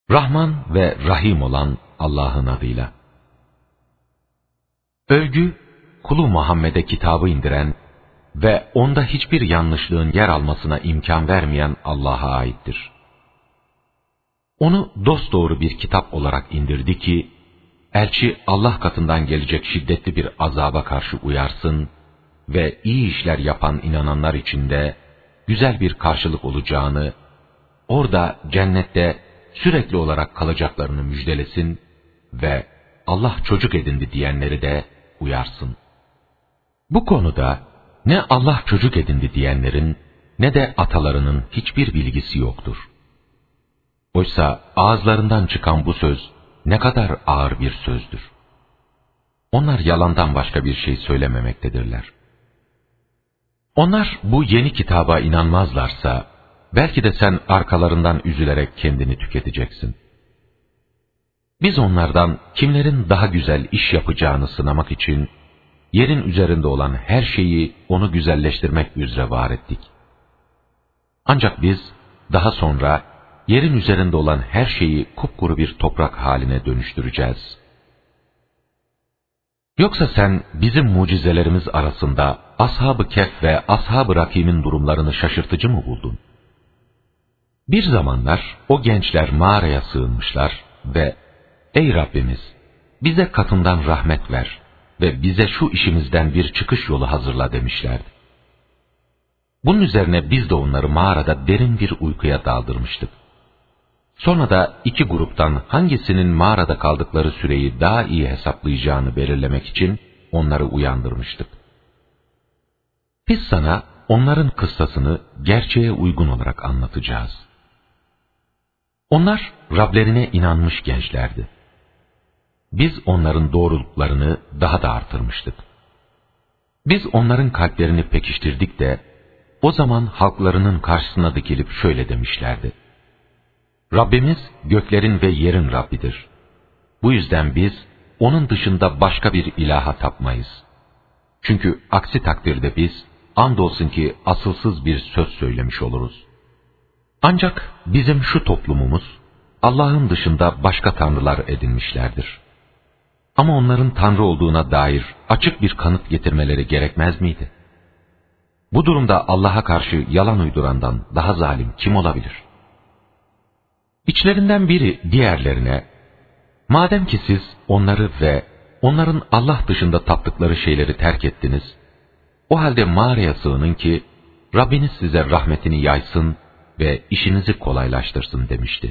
Rahman ve Rahim olan Allah'ın adıyla. Övgü, kulu Muhammed'e kitabı indiren ve onda hiçbir yanlışlığın yer almasına imkan vermeyen Allah'a aittir. Onu dosdoğru bir kitap olarak indirdi ki, elçi Allah katından gelecek şiddetli bir azaba karşı uyarsın ve iyi işler yapan inananlar için de güzel bir karşılık olacağını, orada cennette sürekli olarak kalacaklarını müjdelesin ve Allah çocuk edindi diyenleri de uyarsın. Bu konuda ne Allah çocuk edindi diyenlerin ne de atalarının hiçbir bilgisi yoktur. Oysa ağızlarından çıkan bu söz ne kadar ağır bir sözdür. Onlar yalandan başka bir şey söylememektedirler. Onlar bu yeni kitaba inanmazlarsa, belki de sen arkalarından üzülerek kendini tüketeceksin. Biz onlardan kimlerin daha güzel iş yapacağını sınamak için, yerin üzerinde olan her şeyi onu güzelleştirmek üzere var ettik. Ancak biz daha sonra yerin üzerinde olan her şeyi kupkuru bir toprak haline dönüştüreceğiz. Yoksa sen bizim mucizelerimiz arasında Ashab-ı Kehf ve Ashab-ı Rakim'in durumlarını şaşırtıcı mı buldun? Bir zamanlar o gençler mağaraya sığınmışlar ve "Ey Rabbimiz, bize katından rahmet ver ve bize şu işimizden bir çıkış yolu hazırla" demişlerdi. Bunun üzerine biz de onları mağarada derin bir uykuya daldırmıştık. Sonra da iki gruptan hangisinin mağarada kaldıkları süreyi daha iyi hesaplayacağını belirlemek için onları uyandırmıştık. Biz sana onların kıssasını gerçeğe uygun olarak anlatacağız. Onlar Rablerine inanmış gençlerdi. Biz onların doğruluklarını daha da artırmıştık. Biz onların kalplerini pekiştirdik de, o zaman halklarının karşısına dikilip şöyle demişlerdi: Rabbimiz göklerin ve yerin Rabbidir. Bu yüzden biz onun dışında başka bir ilaha tapmayız. Çünkü aksi takdirde biz andolsun ki asılsız bir söz söylemiş oluruz. Ancak bizim şu toplumumuz Allah'ın dışında başka tanrılar edinmişlerdir. Ama onların tanrı olduğuna dair açık bir kanıt getirmeleri gerekmez miydi? Bu durumda Allah'a karşı yalan uydurandan daha zalim kim olabilir? İçlerinden biri diğerlerine, madem ki siz onları ve onların Allah dışında taptıkları şeyleri terk ettiniz, o halde mağaraya sığının ki Rabbiniz size rahmetini yaysın ve işinizi kolaylaştırsın demişti.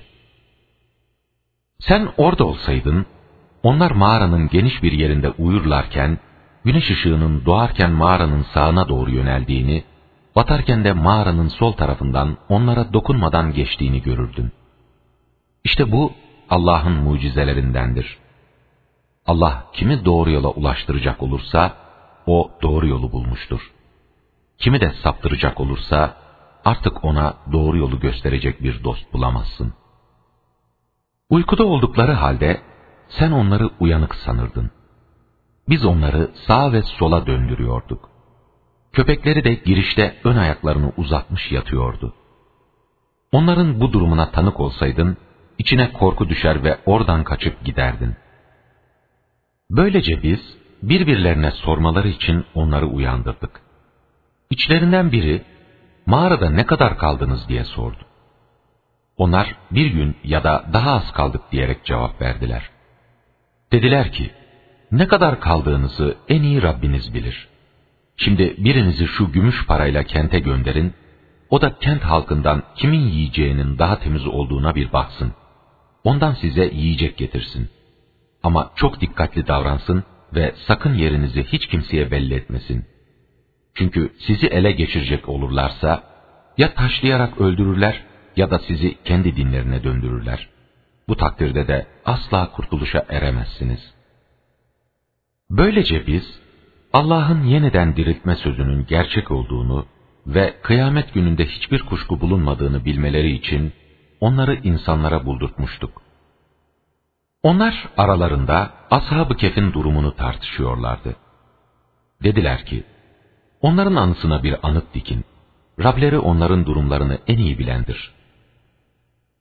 Sen orada olsaydın, onlar mağaranın geniş bir yerinde uyurlarken, güneş ışığının doğarken mağaranın sağına doğru yöneldiğini, batarken de mağaranın sol tarafından onlara dokunmadan geçtiğini görürdün. İşte bu Allah'ın mucizelerindendir. Allah kimi doğru yola ulaştıracak olursa, o doğru yolu bulmuştur. Kimi de saptıracak olursa, artık ona doğru yolu gösterecek bir dost bulamazsın. Uykuda oldukları halde, sen onları uyanık sanırdın. Biz onları sağa ve sola döndürüyorduk. Köpekleri de girişte ön ayaklarını uzatmış yatıyordu. Onların bu durumuna tanık olsaydın, içine korku düşer ve oradan kaçıp giderdin. Böylece biz, birbirlerine sormaları için onları uyandırdık. İçlerinden biri, mağarada ne kadar kaldınız diye sordu. Onlar bir gün ya da daha az kaldık diyerek cevap verdiler. Dediler ki, ne kadar kaldığınızı en iyi Rabbiniz bilir. Şimdi birinizi şu gümüş parayla kente gönderin, o da kent halkından kimin yiyeceğinin daha temiz olduğuna bir baksın. Ondan size yiyecek getirsin. Ama çok dikkatli davransın ve sakın yerinizi hiç kimseye belli etmesin. Çünkü sizi ele geçirecek olurlarsa, ya taşlayarak öldürürler ya da sizi kendi dinlerine döndürürler. Bu takdirde de asla kurtuluşa eremezsiniz. Böylece biz, Allah'ın yeniden diriltme sözünün gerçek olduğunu ve kıyamet gününde hiçbir kuşku bulunmadığını bilmeleri için onları insanlara buldurtmuştuk. Onlar aralarında Ashab-ı Kehf'in durumunu tartışıyorlardı. Dediler ki, onların anısına bir anıt dikin, Rableri onların durumlarını en iyi bilendir.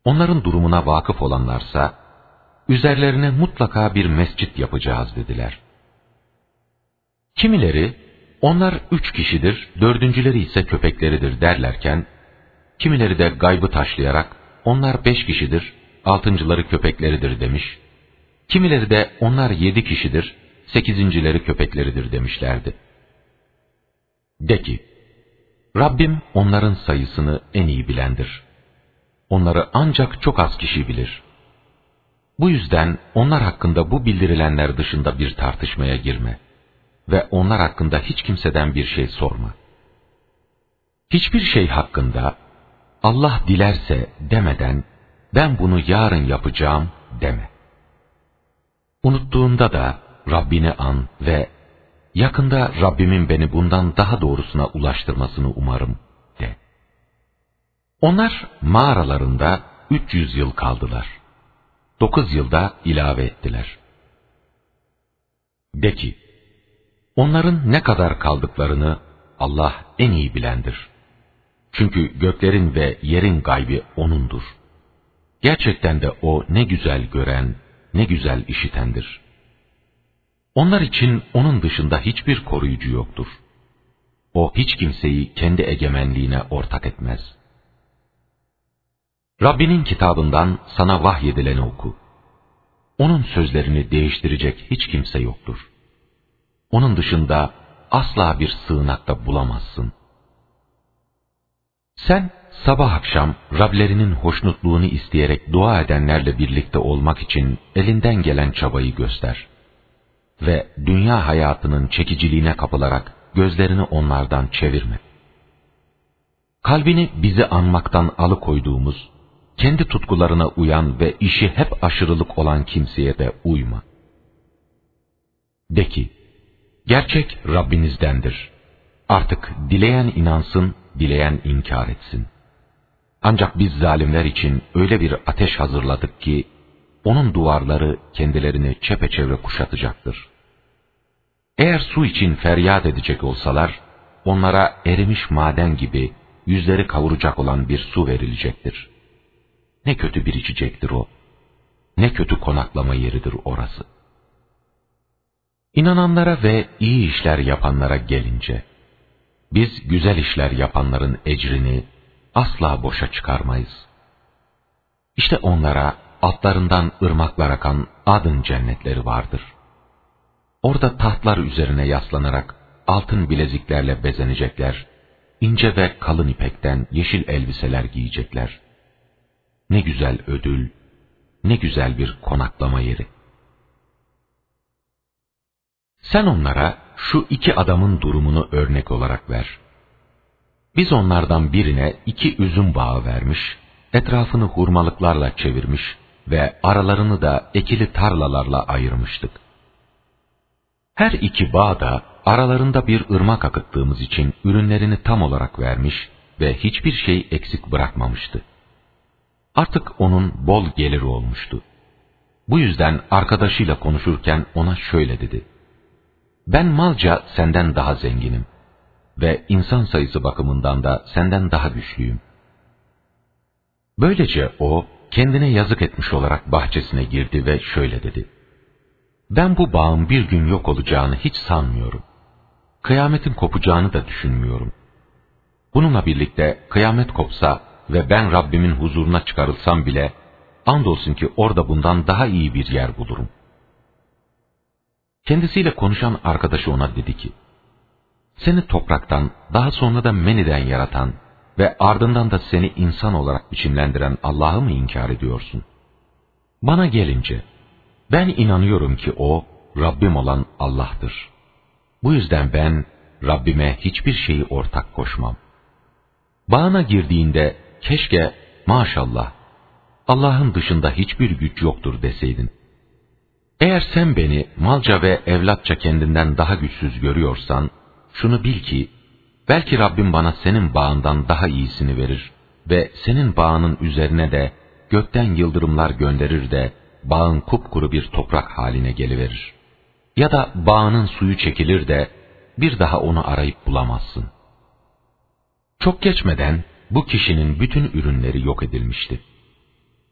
Onların durumuna vakıf olanlarsa, üzerlerine mutlaka bir mescit yapacağız dediler. Kimileri, onlar 3 kişidir, dördüncüleri ise köpekleridir derlerken, kimileri de gaybı taşlayarak, onlar 5 kişidir, altıncıları köpekleridir demiş, kimileri de onlar 7 kişidir, sekizincileri köpekleridir demişlerdi. De ki, Rabbim onların sayısını en iyi bilendir. Onları ancak çok az kişi bilir. Bu yüzden onlar hakkında bu bildirilenler dışında bir tartışmaya girme ve onlar hakkında hiç kimseden bir şey sorma. Hiçbir şey hakkında Allah dilerse demeden ben bunu yarın yapacağım deme. Unuttuğunda da Rabbini an ve yakında Rabbimin beni bundan daha doğrusuna ulaştırmasını umarım de. Onlar mağaralarında 300 yıl kaldılar. 9 yılda ilave ettiler. De ki, onların ne kadar kaldıklarını Allah en iyi bilendir. Çünkü göklerin ve yerin gaybi O'nundur. Gerçekten de O ne güzel gören, ne güzel işitendir. Onlar için O'nun dışında hiçbir koruyucu yoktur. O hiç kimseyi kendi egemenliğine ortak etmez. Rabbinin kitabından sana vahyedileni oku. Onun sözlerini değiştirecek hiç kimse yoktur. Onun dışında asla bir sığınakta bulamazsın. Sen sabah akşam Rablerinin hoşnutluğunu isteyerek dua edenlerle birlikte olmak için elinden gelen çabayı göster. Ve dünya hayatının çekiciliğine kapılarak gözlerini onlardan çevirme. Kalbini bizi anmaktan alıkoyduğumuz, kendi tutkularına uyan ve işi hep aşırılık olan kimseye de uyma. De ki, gerçek Rabbinizdendir. Artık dileyen inansın, dileyen inkar etsin. Ancak biz zalimler için öyle bir ateş hazırladık ki, onun duvarları kendilerini çepeçevre kuşatacaktır. Eğer su için feryat edecek olsalar, onlara erimiş maden gibi yüzleri kavuracak olan bir su verilecektir. Ne kötü bir içecektir o, ne kötü konaklama yeridir orası. İnananlara ve iyi işler yapanlara gelince, biz güzel işler yapanların ecrini asla boşa çıkarmayız. İşte onlara altlarından ırmaklar akan adın cennetleri vardır. Orada tahtlar üzerine yaslanarak altın bileziklerle bezenecekler, ince ve kalın ipekten yeşil elbiseler giyecekler. Ne güzel ödül, ne güzel bir konaklama yeri. Sen onlara şu 2 adamın durumunu örnek olarak ver. Biz onlardan birine 2 üzüm bağı vermiş, etrafını hurmalıklarla çevirmiş ve aralarını da ekili tarlalarla ayırmıştık. Her 2 bağ da aralarında bir ırmak akıttığımız için ürünlerini tam olarak vermiş ve hiçbir şey eksik bırakmamıştı. Artık onun bol geliri olmuştu. Bu yüzden arkadaşıyla konuşurken ona şöyle dedi: ben malca senden daha zenginim ve insan sayısı bakımından da senden daha güçlüyüm. Böylece o kendine yazık etmiş olarak bahçesine girdi ve şöyle dedi: ben bu bağın bir gün yok olacağını hiç sanmıyorum. Kıyametin kopacağını da düşünmüyorum. Bununla birlikte kıyamet kopsa ve ben Rabbimin huzuruna çıkarılsam bile, andolsun ki orada bundan daha iyi bir yer bulurum. Kendisiyle konuşan arkadaşı ona dedi ki, seni topraktan, daha sonra da meniden yaratan ve ardından da seni insan olarak biçimlendiren Allah'ı mı inkar ediyorsun? Bana gelince, ben inanıyorum ki O, Rabbim olan Allah'tır. Bu yüzden ben, Rabbime hiçbir şeyi ortak koşmam. Bağına girdiğinde, keşke, maşallah, Allah'ın dışında hiçbir güç yoktur deseydin. Eğer sen beni malca ve evlatça kendinden daha güçsüz görüyorsan, şunu bil ki, belki Rabbim bana senin bağından daha iyisini verir ve senin bağının üzerine de gökten yıldırımlar gönderir de bağın kupkuru bir toprak haline geliverir. Ya da bağının suyu çekilir de bir daha onu arayıp bulamazsın. Çok geçmeden bu kişinin bütün ürünleri yok edilmişti.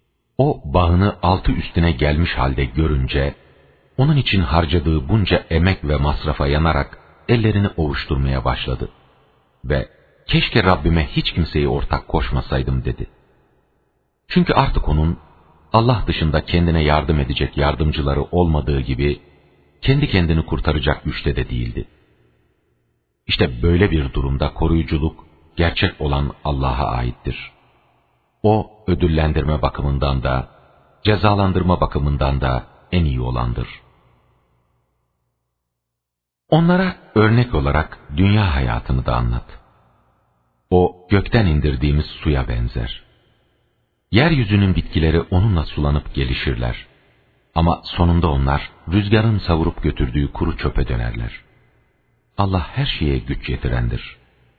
o bağını altı üstüne gelmiş halde görünce, onun için harcadığı bunca emek ve masrafa yanarak ellerini ovuşturmaya başladı. Ve keşke Rabbime hiç kimseyi ortak koşmasaydım dedi. Çünkü artık onun Allah dışında kendine yardım edecek yardımcıları olmadığı gibi, kendi kendini kurtaracak güçte de değildi. İşte böyle bir durumda koruyuculuk gerçek olan Allah'a aittir. O ödüllendirme bakımından da, cezalandırma bakımından da en iyi olandır. Onlara örnek olarak dünya hayatını da anlat. O gökten indirdiğimiz suya benzer. Yeryüzünün bitkileri onunla sulanıp gelişirler. Ama sonunda onlar rüzgarın savurup götürdüğü kuru çöpe dönerler. Allah her şeye güç yetirendir.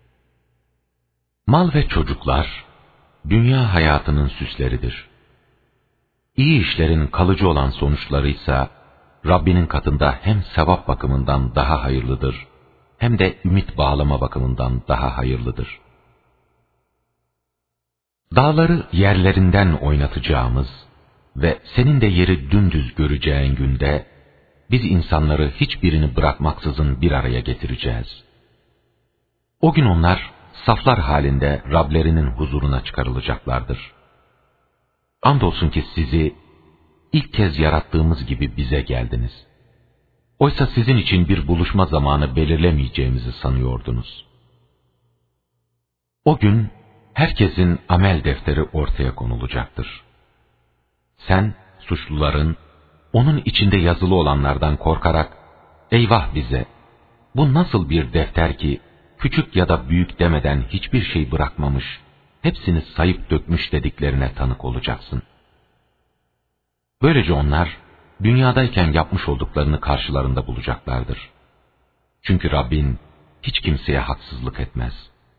Mal ve çocuklar, dünya hayatının süsleridir. İyi işlerin kalıcı olan sonuçları ise, Rabbinin katında hem sevap bakımından daha hayırlıdır, hem de ümit bağlama bakımından daha hayırlıdır. Dağları yerlerinden oynatacağımız ve senin de yeri dümdüz göreceğin günde, biz insanları hiçbirini bırakmaksızın bir araya getireceğiz. O gün onlar saflar halinde Rablerinin huzuruna çıkarılacaklardır. Andolsun ki sizi ilk kez yarattığımız gibi bize geldiniz. Oysa sizin için bir buluşma zamanı belirlemeyeceğimizi sanıyordunuz. O gün herkesin amel defteri ortaya konulacaktır. Sen suçluların, onun içinde yazılı olanlardan korkarak, eyvah bize, bu nasıl bir defter ki, küçük ya da büyük demeden hiçbir şey bırakmamış, hepsini sayıp dökmüş dediklerine tanık olacaksın. Böylece onlar, dünyadayken yapmış olduklarını karşılarında bulacaklardır. Çünkü Rabbin hiç kimseye haksızlık etmez.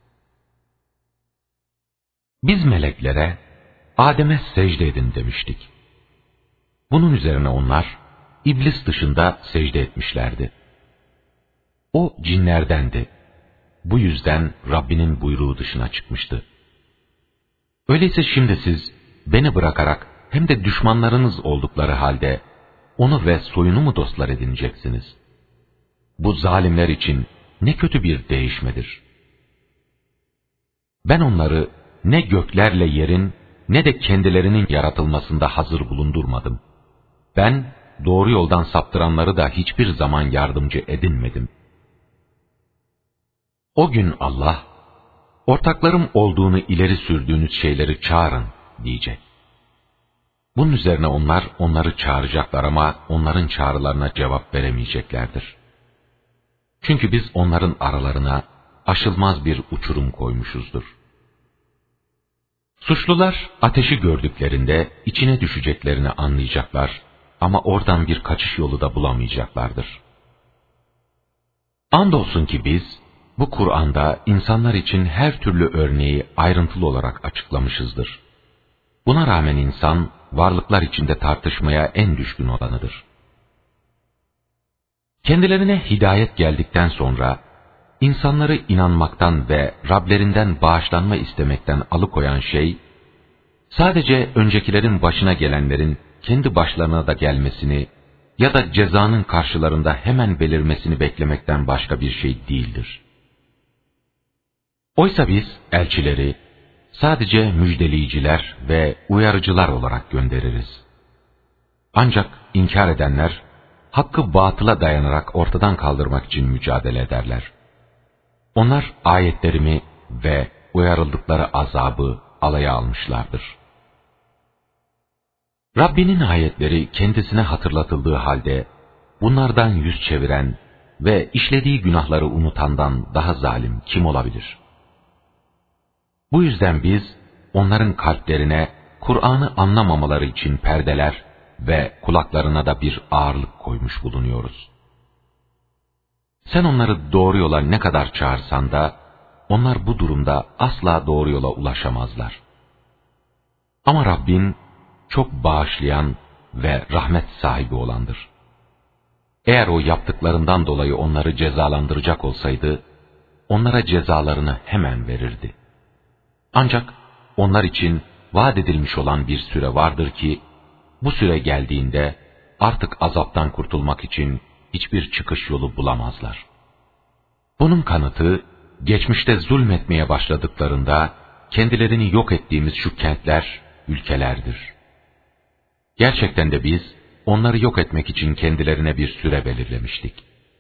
Biz meleklere, Adem'e secde edin demiştik. Bunun üzerine onlar, iblis dışında secde etmişlerdi. O cinlerdendi. Bu yüzden Rabbinin buyruğu dışına çıkmıştı. Öyleyse şimdi siz, beni bırakarak hem de düşmanlarınız oldukları halde, onu ve soyunu mu dostlar edineceksiniz? Bu zalimler için ne kötü bir değişmedir. Ben onları ne göklerle yerin, ne de kendilerinin yaratılmasında hazır bulundurmadım. Ben doğru yoldan saptıranları da hiçbir zaman yardımcı edinmedim. O gün Allah, ortaklarım olduğunu ileri sürdüğünüz şeyleri çağırın diyecek. Bunun üzerine onlar onları çağıracaklar ama onların çağrılarına cevap veremeyeceklerdir. Çünkü biz onların aralarına aşılmaz bir uçurum koymuşuzdur. Suçlular ateşi gördüklerinde içine düşeceklerini anlayacaklar ama oradan bir kaçış yolu da bulamayacaklardır. Andolsun ki biz bu Kur'an'da insanlar için her türlü örneği ayrıntılı olarak açıklamışızdır. Buna rağmen insan varlıklar içinde tartışmaya en düşkün olanıdır. Kendilerine hidayet geldikten sonra insanları inanmaktan ve Rablerinden bağışlanma istemekten alıkoyan şey, sadece öncekilerin başına gelenlerin kendi başlarına da gelmesini ya da cezanın karşılarında hemen belirmesini beklemekten başka bir şey değildir. Oysa biz elçileri sadece müjdeleyiciler ve uyarıcılar olarak göndeririz. Ancak inkar edenler, hakkı batıla dayanarak ortadan kaldırmak için mücadele ederler. Onlar ayetlerimi ve uyarıldıkları azabı alaya almışlardır. Rabbinin ayetleri kendisine hatırlatıldığı halde, bunlardan yüz çeviren ve işlediği günahları unutandan daha zalim kim olabilir? Bu yüzden biz, onların kalplerine Kur'an'ı anlamamaları için perdeler ve kulaklarına da bir ağırlık koymuş bulunuyoruz. Sen onları doğru yola ne kadar çağırsan da, onlar bu durumda asla doğru yola ulaşamazlar. Ama Rabbin çok bağışlayan ve rahmet sahibi olandır. Eğer o yaptıklarından dolayı onları cezalandıracak olsaydı, onlara cezalarını hemen verirdi. Ancak onlar için vaat edilmiş olan bir süre vardır ki, bu süre geldiğinde artık azaptan kurtulmak için hiçbir çıkış yolu bulamazlar. Bunun kanıtı, geçmişte zulmetmeye başladıklarında kendilerini yok ettiğimiz şu kentler, ülkelerdir. Gerçekten de biz onları yok etmek için kendilerine bir süre belirlemiştik.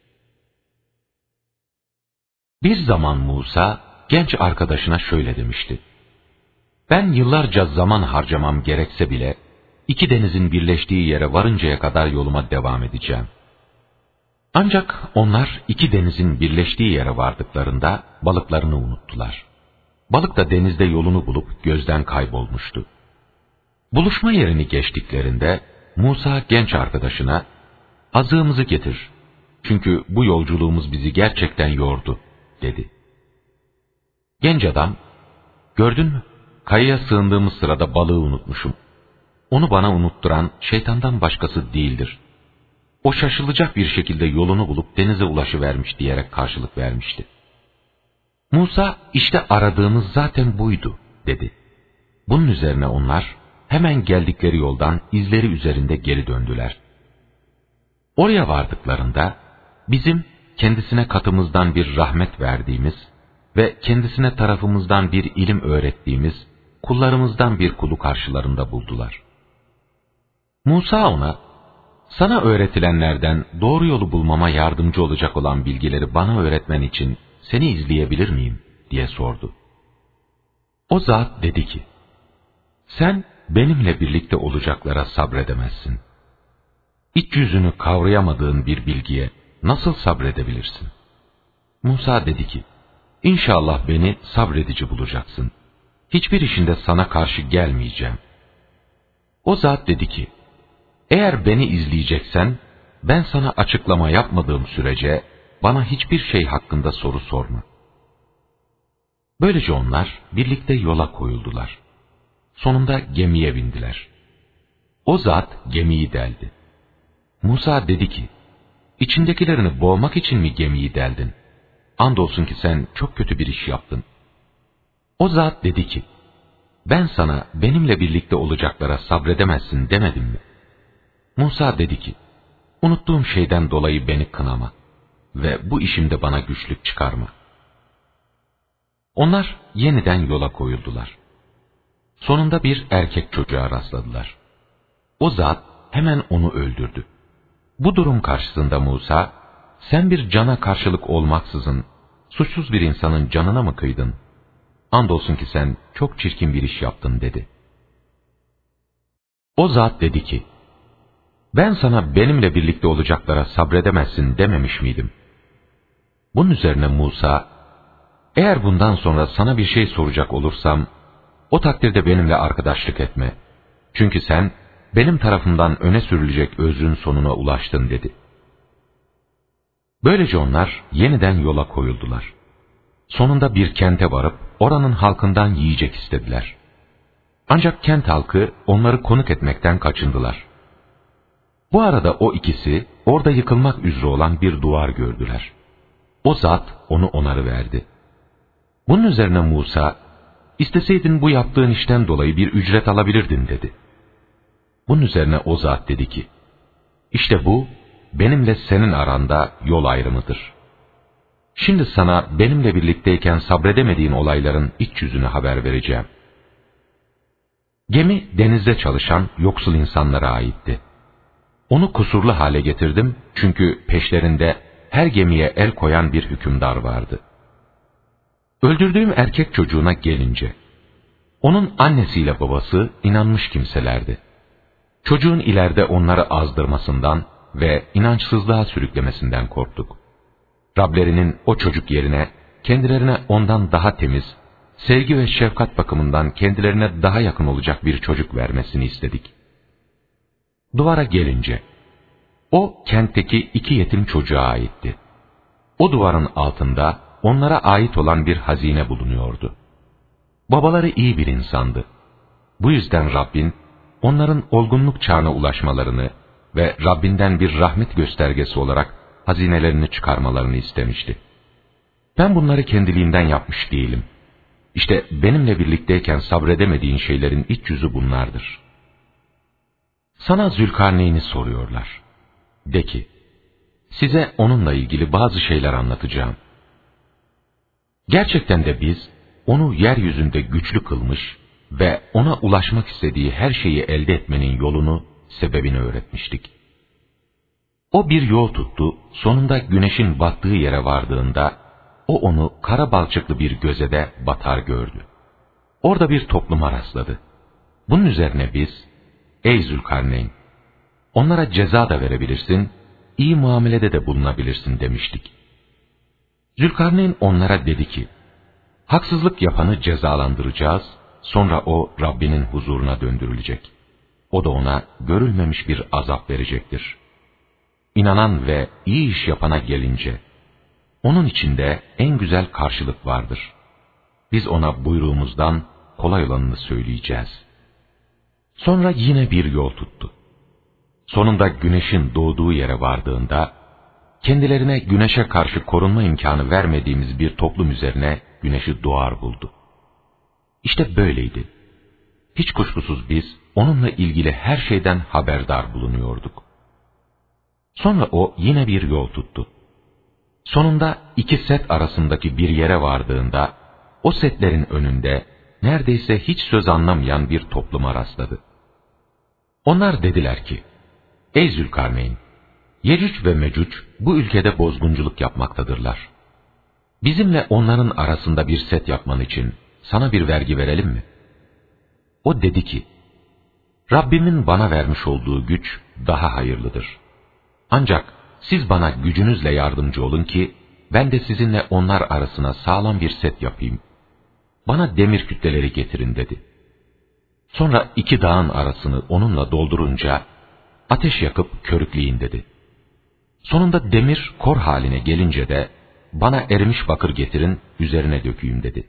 Bir zaman Musa, genç arkadaşına şöyle demişti: "Ben yıllarca zaman harcamam gerekse bile, iki denizin birleştiği yere varıncaya kadar yoluma devam edeceğim." Ancak onlar iki denizin birleştiği yere vardıklarında balıklarını unuttular. Balık da denizde yolunu bulup gözden kaybolmuştu. Buluşma yerini geçtiklerinde Musa genç arkadaşına, "Azığımızı getir, çünkü bu yolculuğumuz bizi gerçekten yordu," dedi. Genç adam, "Gördün mü? Kayaya sığındığımız sırada balığı unutmuşum. Onu bana unutturan şeytandan başkası değildir. O şaşılacak bir şekilde yolunu bulup denize ulaşıvermiş," diyerek karşılık vermişti. Musa, "İşte aradığımız zaten buydu," dedi. Bunun üzerine onlar hemen geldikleri yoldan izleri üzerinde geri döndüler. Oraya vardıklarında bizim kendisine katımızdan bir rahmet verdiğimiz ve kendisine tarafımızdan bir ilim öğrettiğimiz kullarımızdan bir kulu karşılarında buldular. Musa ona, "Sana öğretilenlerden doğru yolu bulmama yardımcı olacak olan bilgileri bana öğretmen için seni izleyebilir miyim?" diye sordu. O zat dedi ki, "Sen benimle birlikte olacaklara sabredemezsin. İç yüzünü kavrayamadığın bir bilgiye nasıl sabredebilirsin?" Musa dedi ki, "İnşallah beni sabredici bulacaksın. Hiçbir işinde sana karşı gelmeyeceğim." O zat dedi ki, "Eğer beni izleyeceksen, ben sana açıklama yapmadığım sürece bana hiçbir şey hakkında soru sorma." Böylece onlar birlikte yola koyuldular. Sonunda gemiye bindiler. O zat gemiyi deldi. Musa dedi ki, "İçindekilerini boğmak için mi gemiyi deldin? Andolsun ki sen çok kötü bir iş yaptın." O zat dedi ki, "Ben sana benimle birlikte olacaklara sabredemezsin demedim mi?" Musa dedi ki, "Unuttuğum şeyden dolayı beni kınama ve bu işimde bana güçlük çıkarma." Onlar yeniden yola koyuldular. Sonunda bir erkek çocuğa rastladılar. O zat hemen onu öldürdü. Bu durum karşısında Musa, "Sen bir cana karşılık olmaksızın suçsuz bir insanın canına mı kıydın? Andolsun ki sen çok çirkin bir iş yaptın," dedi. O zat dedi ki, "Ben sana benimle birlikte olacaklara sabredemezsin dememiş miydim?" Bunun üzerine Musa, "Eğer bundan sonra sana bir şey soracak olursam, o takdirde benimle arkadaşlık etme. Çünkü sen benim tarafımdan öne sürülecek özrün sonuna ulaştın," dedi. Böylece onlar yeniden yola koyuldular. Sonunda bir kente varıp oranın halkından yiyecek istediler. Ancak kent halkı onları konuk etmekten kaçındılar. Bu arada o ikisi orada yıkılmak üzere olan bir duvar gördüler. O zat onu onarıverdi. Bunun üzerine Musa, "İsteseydin bu yaptığın işten dolayı bir ücret alabilirdin," dedi. Bunun üzerine o zat dedi ki, "İşte bu benimle senin aranda yol ayrımıdır. Şimdi sana benimle birlikteyken sabredemediğin olayların iç yüzünü haber vereceğim." Gemi denizde çalışan yoksul insanlara aitti. Onu kusurlu hale getirdim çünkü peşlerinde her gemiye el koyan bir hükümdar vardı. Öldürdüğüm erkek çocuğuna gelince, onun annesiyle babası inanmış kimselerdi. Çocuğun ileride onları azdırmasından ve inançsızlığa sürüklemesinden korktuk. Rablerinin o çocuk yerine kendilerine ondan daha temiz, sevgi ve şefkat bakımından kendilerine daha yakın olacak bir çocuk vermesini istedik. Duvara gelince, o kentteki iki yetim çocuğa aitti. O duvarın altında onlara ait olan bir hazine bulunuyordu. Babaları iyi bir insandı. Bu yüzden Rabbin, onların olgunluk çağına ulaşmalarını ve Rabbinden bir rahmet göstergesi olarak hazinelerini çıkarmalarını istemişti. Ben bunları kendiliğimden yapmış değilim. İşte benimle birlikteyken sabredemediğin şeylerin iç yüzü bunlardır. Sana Zülkarneyn'i soruyorlar. De ki, size onunla ilgili bazı şeyler anlatacağım. Gerçekten de biz, onu yeryüzünde güçlü kılmış ve ona ulaşmak istediği her şeyi elde etmenin yolunu, sebebini öğretmiştik. O bir yol tuttu, sonunda güneşin battığı yere vardığında, o onu kara balçıklı bir gözede batar gördü. Orada bir topluma rastladı. Bunun üzerine biz, ey Zülkarneyn, onlara ceza da verebilirsin, iyi muamelede de bulunabilirsin demiştik. Zülkarneyn onlara dedi ki, haksızlık yapanı cezalandıracağız, sonra o Rabbinin huzuruna döndürülecek. O da ona görülmemiş bir azap verecektir. İnanan ve iyi iş yapana gelince, onun içinde en güzel karşılık vardır. Biz ona buyruğumuzdan kolay olanını söyleyeceğiz. Sonra yine bir yol tuttu. Sonunda güneşin doğduğu yere vardığında, kendilerine güneşe karşı korunma imkanı vermediğimiz bir toplum üzerine güneşi doğar buldu. İşte böyleydi. Hiç kuşkusuz biz onunla ilgili her şeyden haberdar bulunuyorduk. Sonra o yine bir yol tuttu. Sonunda iki set arasındaki bir yere vardığında, o setlerin önünde neredeyse hiç söz anlamayan bir topluma rastladı. Onlar dediler ki, ey Zülkarneyn, Yecüc ve Mecüc bu ülkede bozgunculuk yapmaktadırlar. Bizimle onların arasında bir set yapman için sana bir vergi verelim mi? O dedi ki, Rabbimin bana vermiş olduğu güç daha hayırlıdır. Ancak siz bana gücünüzle yardımcı olun ki, ben de sizinle onlar arasına sağlam bir set yapayım. Bana demir kütleleri getirin dedi. Sonra iki dağın arasını onunla doldurunca, ateş yakıp körükleyin dedi. Sonunda demir kor haline gelince de, bana erimiş bakır getirin, üzerine dökeyim dedi.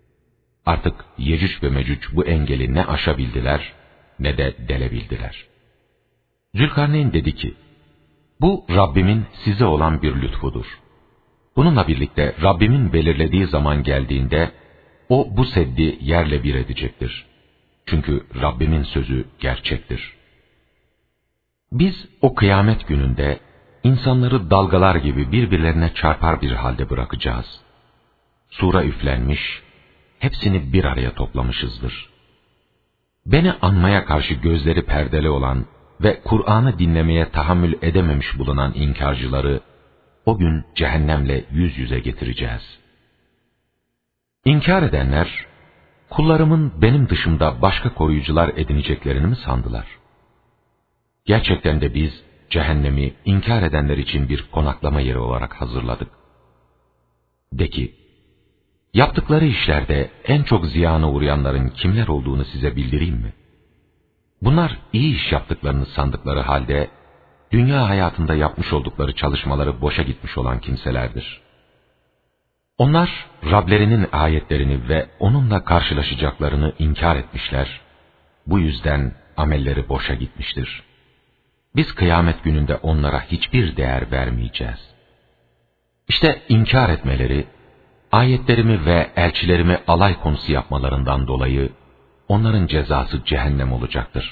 Artık Yecüc ve Mecüc bu engeli ne aşabildiler, ne de delebildiler. Zülkarneyn dedi ki, bu Rabbimin size olan bir lütfudur. Bununla birlikte Rabbimin belirlediği zaman geldiğinde, o bu seddi yerle bir edecektir. Çünkü Rabbimin sözü gerçektir. Biz o kıyamet gününde, insanları dalgalar gibi birbirlerine çarpar bir halde bırakacağız. Sura üflenmiş, hepsini bir araya toplamışızdır. Beni anmaya karşı gözleri perdeli olan ve Kur'an'ı dinlemeye tahammül edememiş bulunan inkarcıları, o gün cehennemle yüz yüze getireceğiz. İnkar edenler, kullarımın benim dışımda başka koruyucular edineceklerini mi sandılar? Gerçekten de biz, cehennemi inkar edenler için bir konaklama yeri olarak hazırladık. De ki, yaptıkları işlerde en çok ziyana uğrayanların kimler olduğunu size bildireyim mi? Bunlar iyi iş yaptıklarını sandıkları halde, dünya hayatında yapmış oldukları çalışmaları boşa gitmiş olan kimselerdir. Onlar, Rablerinin ayetlerini ve onunla karşılaşacaklarını inkar etmişler. Bu yüzden amelleri boşa gitmiştir. Biz kıyamet gününde onlara hiçbir değer vermeyeceğiz. İşte inkar etmeleri, ayetlerimi ve elçilerimi alay konusu yapmalarından dolayı, onların cezası cehennem olacaktır.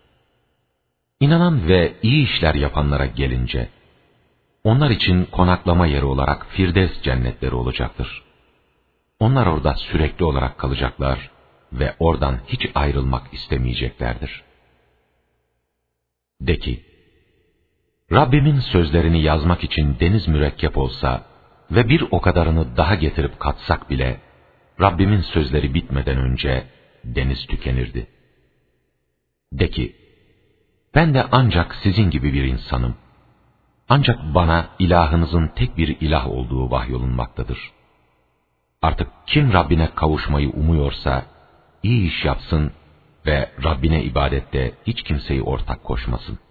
İnanan ve iyi işler yapanlara gelince, onlar için konaklama yeri olarak Firdevs cennetleri olacaktır. Onlar orada sürekli olarak kalacaklar ve oradan hiç ayrılmak istemeyeceklerdir. De ki, Rabbimin sözlerini yazmak için deniz mürekkep olsa ve bir o kadarını daha getirip katsak bile, Rabbimin sözleri bitmeden önce deniz tükenirdi. De ki, ben de ancak sizin gibi bir insanım. Ancak bana ilahınızın tek bir ilah olduğu vahyolunmaktadır. Artık kim Rabbine kavuşmayı umuyorsa, iyi iş yapsın ve Rabbine ibadette hiç kimseyi ortak koşmasın.